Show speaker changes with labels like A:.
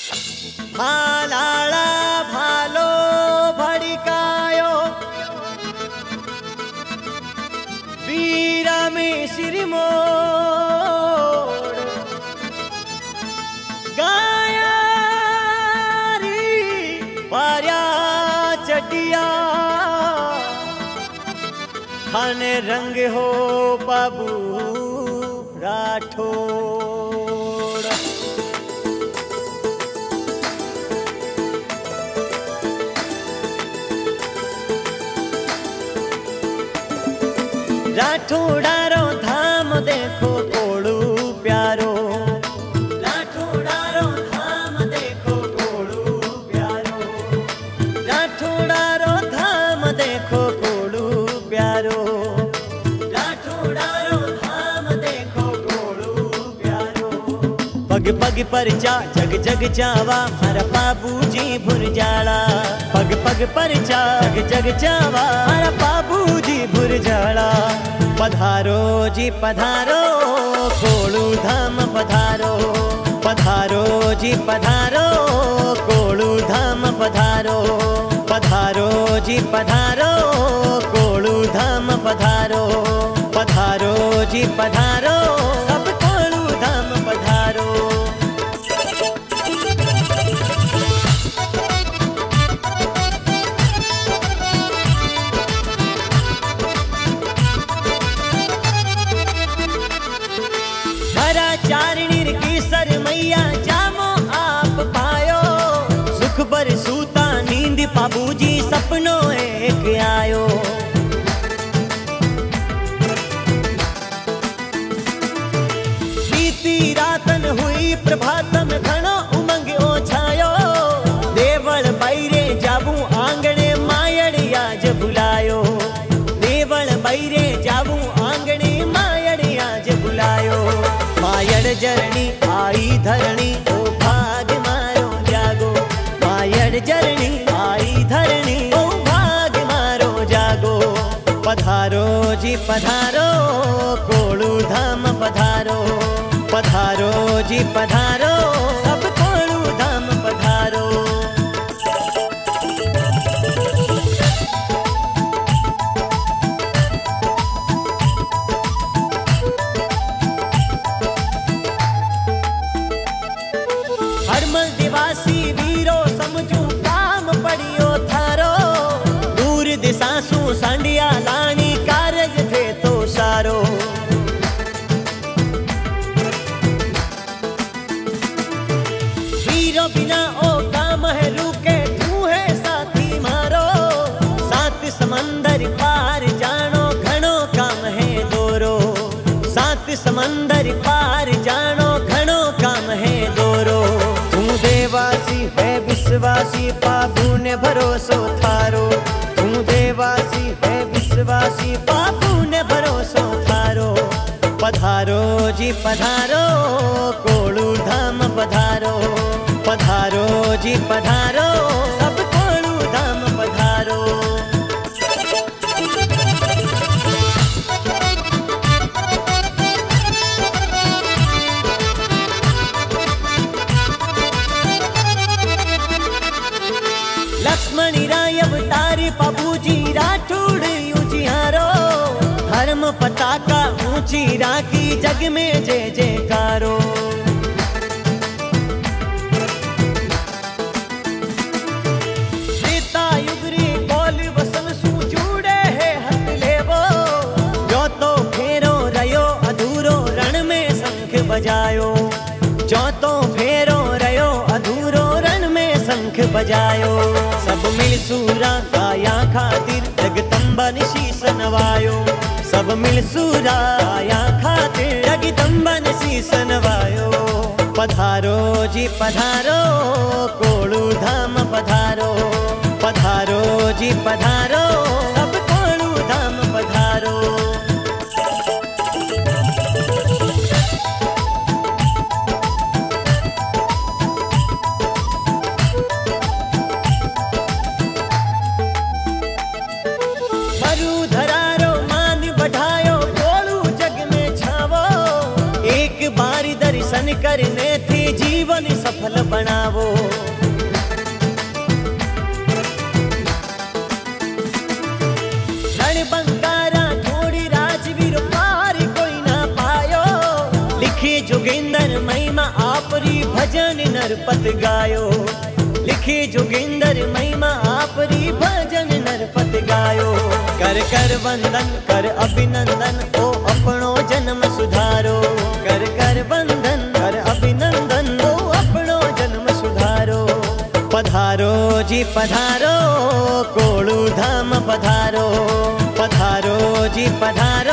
A: भालाळा भालो भड़कायो वीरा में सिरमोड़ गाया री पार्या चटिया खाने रंग हो बाबू राठौड़। राठौड़ारो धाम देखो कोड़ू प्यारो, राठौड़ारो धाम देखो कोड़ू प्यारो, राठौड़ारो धाम देखो कोड़ू प्यारो, राठौड़ारो धाम देखो कोड़ू प्यारो। पग पग पर जा जग जग जावा मारा बाबूजी भुरजाड़ा, पग पग पर जा जग जग जावा मारा बाबूजी भुरजाड़ा। पधारो जी पधारो कोड़ू धाम पधारो, पधारो जी पधारो कोड़ू धाम पधारो, पधारो जी पधारो कोड़ू धाम पधारो, पधारो जी पधारो सब कोड़ू धाम पधारो। चारणीर केसर मैया जामो आप पायो, सुख बर सूता नींद बाबूजी सपनों एक आयो। बीती रातन हुई प्रभातम घणो उमंग ओछायो, देवल बैरे जाबू आंगणे मायड़ आज बुलायो, देवल बैरे जाबू आंगणे मायड़ आज बुलायो। मायड़ जरणी आई धरणी ओ भाग मारो जागो, मायड़ जरणी आई धरणी ओ भाग मारो जागो। पधारो जी पधारो कोड़ू धाम पधारो, पधारो जी पधारो सब कोड़ू धाम पधारो। हरमल दिवासी वीरो समझू काम पड़ियो थारो, दूर दिसासू सांडिया लानी कारज थे तो सारो। वीरो बिना ओ काम है रुके तू है साथी मारो, सात समंदर पार जानो घणो काम है दोरो, सात समंदर पार जानो घणो काम है दोरो। देवासी है विश्वासी बाबू ने भरोसो थारो, तू देवासी है विश्वासी बाबू ने भरोसो थारो। पधारो जी पधारो कोड़ू धाम पधारो, पधारो जी पधारो सब कोड़ू धाम पधारो। लक्ष्मणी राय अवतारी बाबूजी राठौड़ उजियारो, धर्म पताका ऊंची राखी जग में जय जयकारो। त्रेता युगरी बोल वसन सू जुड़े है हथ लेवो, जो तो फेरो रयो अधूरो रण में शंख बजायो, जो तो फेरो रयो अधूरो रण में शंख बजायो। सब मिल सूरा गाया खातिर जगदम्बा शीस नवायो, सब मिल सूरा गाया खातिर जगदम्बा शीस नवायो। पधारो जी पधारो कोड़ू धाम पधारो, पधारो जी पधारो सब कोड़ू धाम पधारो। धरारो मान बढ़ायो कोड़ू जग में छावो, एक बार दर्शन करने थी जीवन सफल सफल बनावो। रणबंकारा छोड़ी राजवीर पार कोई ना पायो, लिखे जोगिंदर महिमा आपरी भजन नरपत गायो। लिखे जोगिंदर महिमा आपरी भजन नरपत गायो। कर कर वंदन कर अभिनंदन ओ अपनो जन्म सुधारो। कर कर वंदन कर अभिनंदन ओ अपनो जन्म सुधारो। पधारो जी पधारो कोळू धाम पधारो। पधारो जी पधारो